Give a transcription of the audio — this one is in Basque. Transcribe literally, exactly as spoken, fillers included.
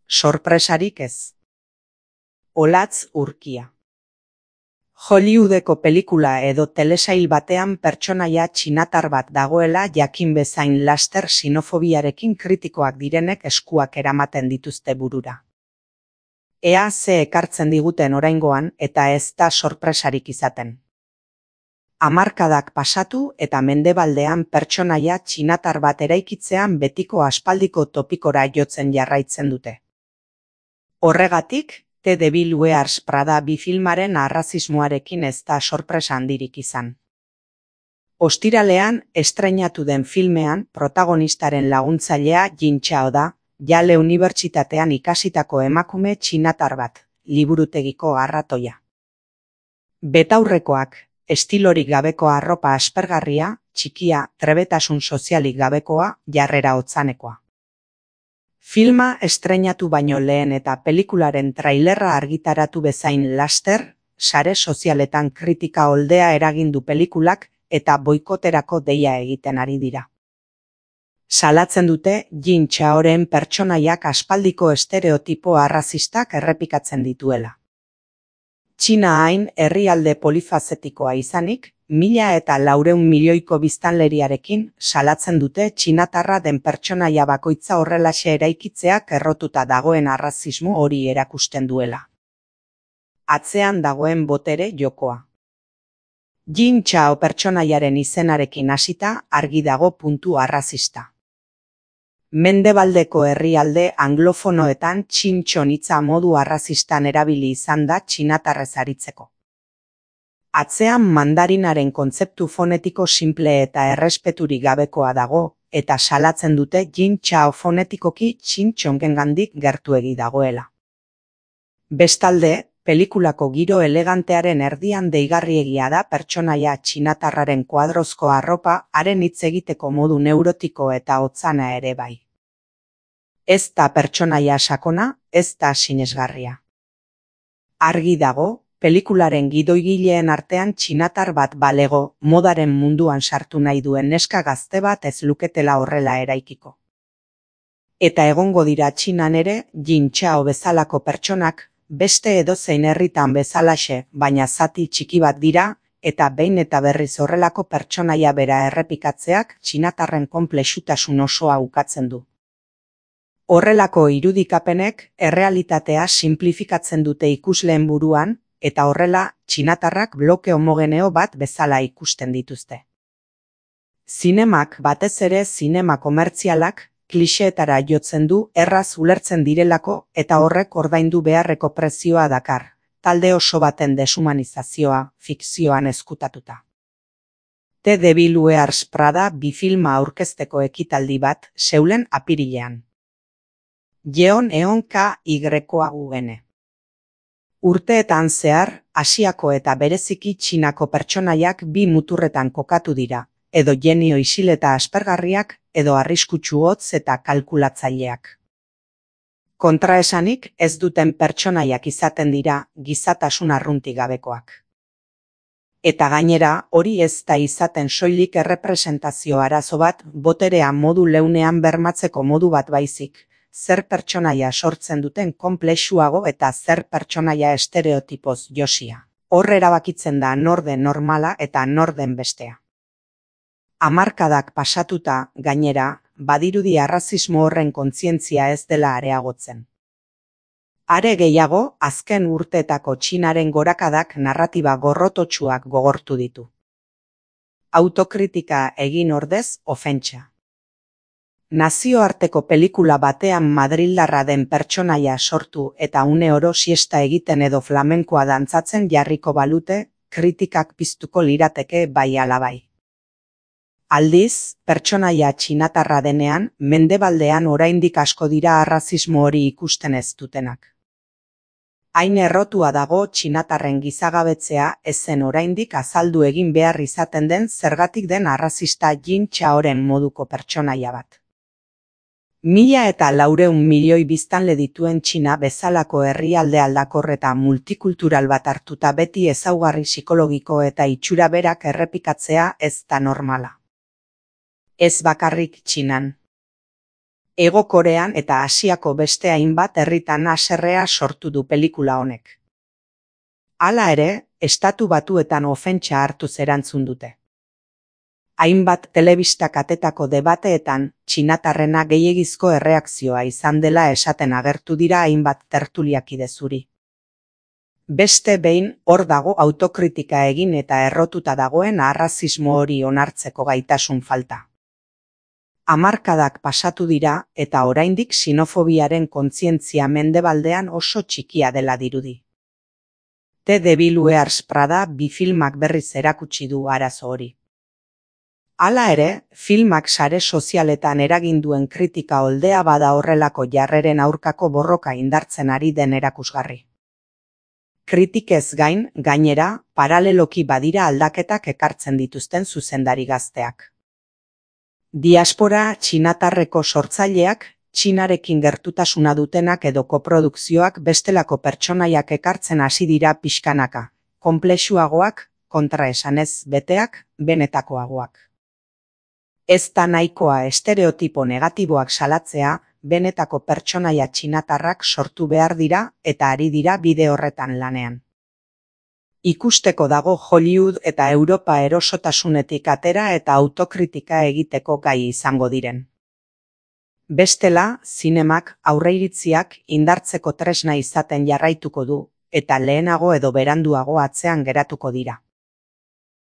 sorpresarik ez. Olatz urkia. Hollywoodeko pelikula edo telesail batean pertsonaia txinatar bat dagoela jakin bezain laster xenofobiarekin kritikoak direnek eskuak eramaten dituzte burura. Ea ze ekartzen diguten oraingoan eta ez da sorpresarik izaten. Hamarkadak pasatu eta mendebaldean pertsonaia txinatar bat eraikitzean betiko aspaldiko topikora jotzen jarraitzen dute. Horregatik, The Devil Wears Prada bi filmaren arrazismoarekin ez da sorpresa handirik izan. Ostiralean estreinatu den filmean protagonistaren laguntzailea Jin Chao da, Yale Unibertsitatean ikasitako emakume txinatar bat, liburutegiko arratoia. Betaurrekoak, estilorik gabeko arropa aspergarria, txikia, trebetasun sozialik gabekoa, jarrera otzanekoa. Filma estreinatu baino lehen eta pelikularen trailerra argitaratu bezain laster, sare sozialetan kritika oldea eragin du pelikulak eta boikoterako deia egiten ari dira. Salatzen dute Jin Chaoren pertsonaiak aspaldiko estereotipo arrazistak errepikatzen dituela. Txina hain herrialde polifazetikoa izanik, mila eta laureun milioiko biztanleriarekin salatzen dute txinatarra den pertsonaia bakoitza horrelaxe eraikitzeak errotuta dagoen arrazismo hori erakusten duela. Atzean dagoen botere jokoa. Jin Chao pertsonaiaren izenarekin hasita argi dago puntu arrazista. Mendebaldeko herrialde anglofonoetan txintxon hitza modu arrazistan erabili izan da txinatarrez aritzeko. Atzean mandarinaren kontzeptu fonetiko simple eta errespeturik gabekoa dago, eta salatzen dute Jin Chao fonetikoki txintxongengandik gertuegi dagoela. Bestalde, pelikulako giro elegantearen erdian deigarriegia da pertsonaia txinatarraren kuadrozko arropa haren hitz egiteko modu neurotiko eta hotzana ere bai. Ez da pertsonaia sakona, ez da sinesgarria. Argi dago, pelikularen gidoigileen artean txinatar bat balego, modaren munduan sartu nahi duen neska gazte bat ez luketela horrela eraikiko. Eta egongo dira Txinan ere, Jin Chao bezalako pertsonak, beste edozein herritan bezalaxe, baina zati txiki bat dira, eta behin eta berriz horrelako pertsonaia bera errepikatzeak txinatarren konplexutasun osoa ukatzen du. Horrelako irudikapenek errealitatea sinplifikatzen dute ikusleen buruan, eta horrela txinatarrak bloke homogeneo bat bezala ikusten dituzte. Zinemak, batez ere zinema komertzialak, klixeetara jotzen du erraz ulertzen direlako eta horrek ordaindu beharreko prezioa dakar, talde oso baten deshumanizazioa fikzioan ezkutatuta. The Devil Wears Prada bi filma aurkezteko ekitaldi bat Seulen apirilean. Jeon Eon K Y U N. Urteetan zehar, Asiako eta bereziki Txinako pertsonaiak bi muturretan kokatu dira, edo genio isil eta aspergarriak, edo arriskutsu hotz eta kalkulatzaileak. Kontraesanik ez duten pertsonaiak izaten dira gizatasun arruntik gabekoak. Eta gainera, hori ez da izaten soilik errepresentazio arazo bat boterea modu leunean bermatzeko modu bat baizik, zer pertsonaia sortzen duten konplexuago eta zer pertsonaia estereotipoz josia. Hor erabakitzen da norden normala eta norden bestea. Hamarkadak pasatuta, gainera, badirudi arrazismo horren kontzientzia ez dela areagotzen. Are gehiago, azken urteetako Txinaren gorakadak narratiba gorrototsuak gogortu ditu. Autokritika egin ordez ofentsa. Nazioarteko pelikula batean madrildarra den pertsonaia sortu eta une oro siesta egiten edo flamenkoa dantzatzen jarriko balute, kritikak piztuko lirateke bai ala bai. Aldiz, pertsonaia txinatarra denean, mendebaldean oraindik asko dira arrazismo hori ikusten ez dutenak. Hain errotua dago txinatarren gizagabetzea ezen oraindik azaldu egin behar izaten den zergatik den arrazista Jin Chaoren moduko pertsonaia bat. Mila eta laureun milioi biztanle dituen Txina bezalako herrialde aldakor eta multikultural bat hartuta beti ezaugarri psikologiko eta itxura berak errepikatzea ez da normala. Ez bakarrik Txinan. Hego Korean eta Asiako beste hainbat herritan haserrea sortu du pelikula honek. Hala ere, Estatu Batuetan ofentsa hartuz erantzun dute. Hainbat telebista katetako debateetan, txinatarrena gehiegizko erreakzioa izan dela esaten agertu dira hainbat tertuliakide zuri. Beste behin, hor dago autokritika egin eta errotuta dagoen arrazismo hori onartzeko gaitasun falta. Hamarkadak pasatu dira eta oraindik xenofobiaren kontzientzia mendebaldean oso txikia dela dirudi. The Devil Wears Prada bi filmak berriz erakutsi du arazo hori. Hala ere, filmak sare sozialetan eragin duen kritika oldea bada horrelako jarreren aurkako borroka indartzen ari den erakusgarri. Kritikez gain, gainera, paraleloki badira aldaketak ekartzen dituzten zuzendari gazteak. Diaspora txinatarreko sortzaileak, Txinarekin gertutasuna dutenak edo koprodukzioak bestelako pertsonaiak ekartzen hasi dira pixkanaka, konplexuagoak, kontraesanez beteak, benetakoagoak. Ez da nahikoa estereotipo negatiboak salatzea, benetako pertsonaia txinatarrak sortu behar dira eta ari dira bide horretan lanean. Ikusteko dago Hollywood eta Europa erosotasunetik atera eta autokritika egiteko gai izango diren. Bestela, zinemak aurreiritziak indartzeko tresna izaten jarraituko du, eta lehenago edo beranduago atzean geratuko dira.